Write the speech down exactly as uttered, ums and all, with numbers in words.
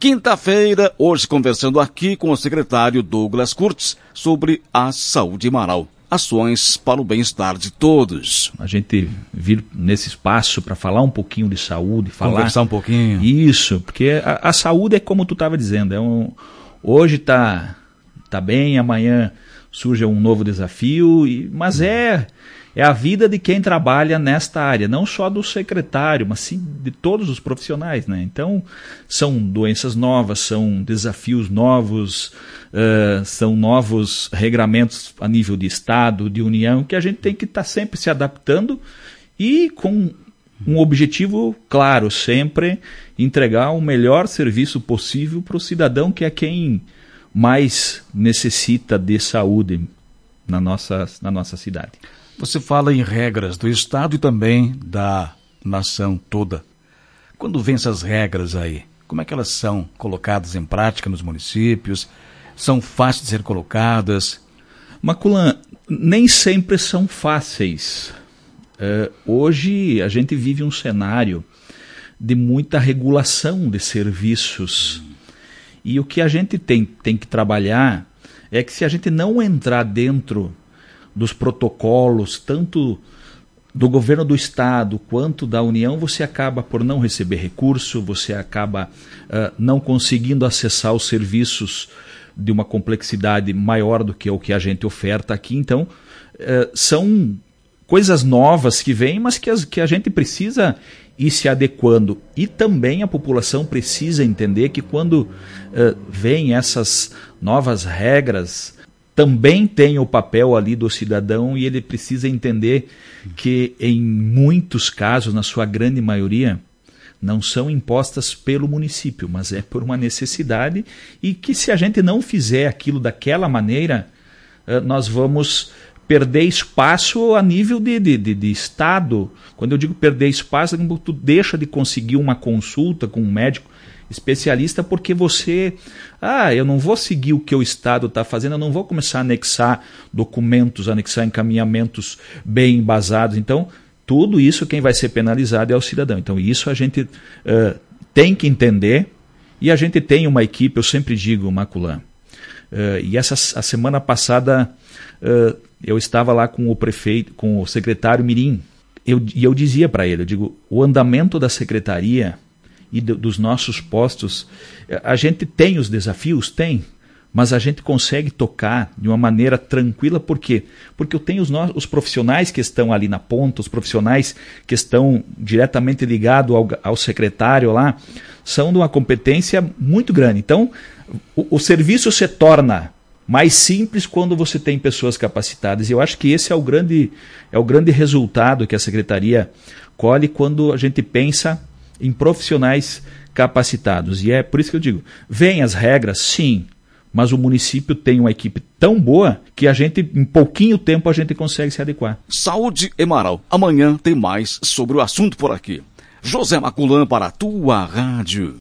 Quinta-feira, hoje conversando aqui com o secretário Douglas Kurtz sobre a saúde em Marau. Ações para o bem-estar de todos. A gente vir nesse espaço para falar um pouquinho de saúde, falar... Conversar um pouquinho. Isso, porque a, a saúde é como tu estava dizendo, é um, hoje está tá bem, amanhã surge um novo desafio, e, mas é, é a vida de quem trabalha nesta área, não só do secretário, mas sim de todos os profissionais, né? Então, são doenças novas, são desafios novos, uh, são novos regramentos a nível de Estado, de União, que a gente tem que estar tá sempre se adaptando e com um objetivo claro, sempre entregar o melhor serviço possível para o cidadão, que é quem mais necessita de saúde na nossa, na nossa cidade. Você fala em regras do Estado e também da nação toda. Quando vem essas regras aí, como é que elas são colocadas em prática nos municípios? São fáceis de ser colocadas? Maculan, nem sempre são fáceis. Uh, hoje a gente vive um cenário de muita regulação de serviços. E o que a gente tem, tem que trabalhar é que se a gente não entrar dentro dos protocolos, tanto do governo do Estado quanto da União, você acaba por não receber recurso, você acaba uh, não conseguindo acessar os serviços de uma complexidade maior do que o que a gente oferta aqui. Então, uh, são coisas novas que vêm, mas que, as, que a gente precisa ir se adequando. E também a população precisa entender que quando uh, vêm essas novas regras, também tem o papel ali do cidadão, e ele precisa entender que em muitos casos, na sua grande maioria, não são impostas pelo município, mas é por uma necessidade, e que se a gente não fizer aquilo daquela maneira, uh, nós vamos perder espaço a nível de, de, de, de Estado. Quando eu digo perder espaço, tu deixa de conseguir uma consulta com um médico especialista porque você, ah, eu não vou seguir o que o Estado está fazendo, eu não vou começar a anexar documentos, anexar encaminhamentos bem embasados. Então, tudo isso quem vai ser penalizado é o cidadão. Então, isso a gente uh, tem que entender, e a gente tem uma equipe, eu sempre digo, Maculan, uh, e essa a semana passada uh, eu estava lá com o prefeito, com o secretário Mirim, eu, e eu dizia para ele, eu digo, o andamento da secretaria e do, dos nossos postos, a gente tem os desafios? Tem, mas a gente consegue tocar de uma maneira tranquila. Por quê? Porque eu tenho os, no, os profissionais que estão ali na ponta, os profissionais que estão diretamente ligados ao, ao secretário lá, são de uma competência muito grande. Então, o, o serviço se torna mais simples quando você tem pessoas capacitadas. E eu acho que esse é o grande, é o grande resultado que a Secretaria colhe quando a gente pensa em profissionais capacitados. E é por isso que eu digo, vem as regras, sim, mas o município tem uma equipe tão boa que a gente, em pouquinho tempo, a gente consegue se adequar. Saúde em Marau. Amanhã tem mais sobre o assunto por aqui. José Maculan para a tua rádio.